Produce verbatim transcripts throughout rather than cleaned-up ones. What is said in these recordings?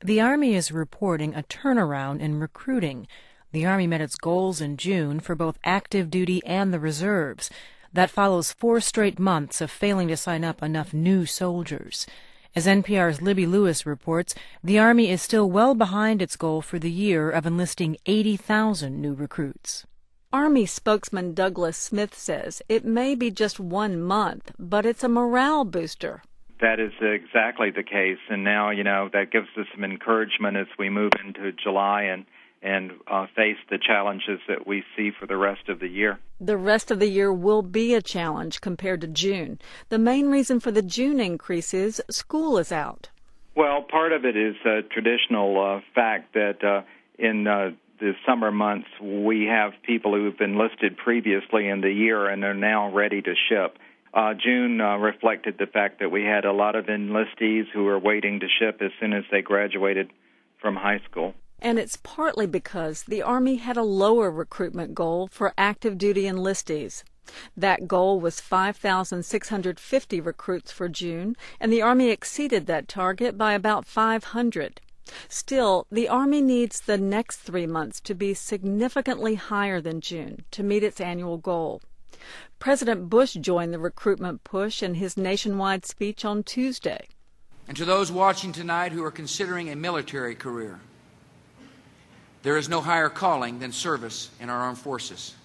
The Army is reporting a turnaround in recruiting. The Army met its goals in June for both active duty and the reserves. That follows four straight months of failing to sign up enough new soldiers. As N P R's Libby Lewis reports, the Army is still well behind its goal for the year of enlisting eighty thousand new recruits. Army spokesman Douglas Smith says it may be just one month, but it's a morale booster. That is exactly the case, and now, you know, that gives us some encouragement as we move into July and, and uh, face the challenges that we see for the rest of the year. The rest of the year will be a challenge compared to June. The main reason for the June increase is school is out. Well, part of it is a traditional uh, fact that uh, in uh, the summer months we have people who have been listed previously in the year and are now ready to ship. Uh, June uh, reflected the fact that we had a lot of enlistees who were waiting to ship as soon as they graduated from high school. And it's partly because the Army had a lower recruitment goal for active duty enlistees. That goal was five thousand six hundred fifty recruits for June, and the Army exceeded that target by about five hundred. Still, the Army needs the next three months to be significantly higher than June to meet its annual goal. President Bush joined the recruitment push in his nationwide speech on Tuesday. And to those watching tonight who are considering a military career, there is no higher calling than service in our armed forces.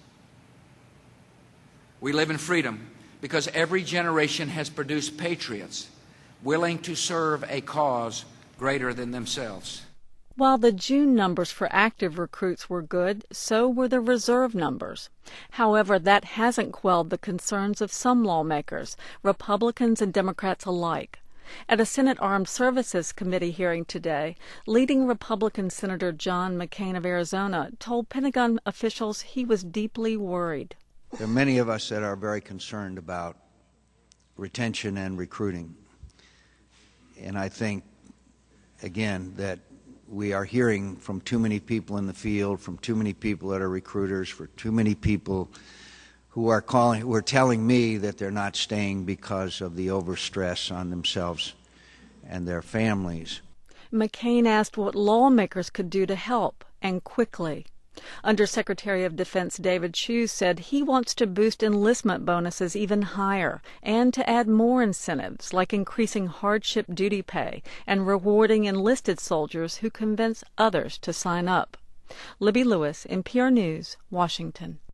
We live in freedom because every generation has produced patriots willing to serve a cause greater than themselves. While the June numbers for active recruits were good, so were the reserve numbers. However, that hasn't quelled the concerns of some lawmakers, Republicans and Democrats alike. At a Senate Armed Services Committee hearing today, leading Republican Senator John McCain of Arizona told Pentagon officials he was deeply worried. There are many of us that are very concerned about retention and recruiting. And I think, again, that we are hearing from too many people in the field, from too many people that are recruiters, for too many people who are calling, who are telling me that they're not staying because of the overstress on themselves and their families. McCain asked what lawmakers could do to help, and quickly. Undersecretary of Defense David Chiu said he wants to boost enlistment bonuses even higher and to add more incentives like increasing hardship duty pay and rewarding enlisted soldiers who convince others to sign up. Libby Lewis, N P R News, Washington.